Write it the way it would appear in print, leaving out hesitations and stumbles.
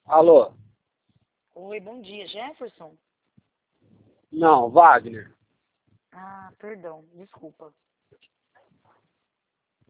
Alô? Oi, bom dia, Jefferson? Não, Wagner. Ah, perdão, desculpa.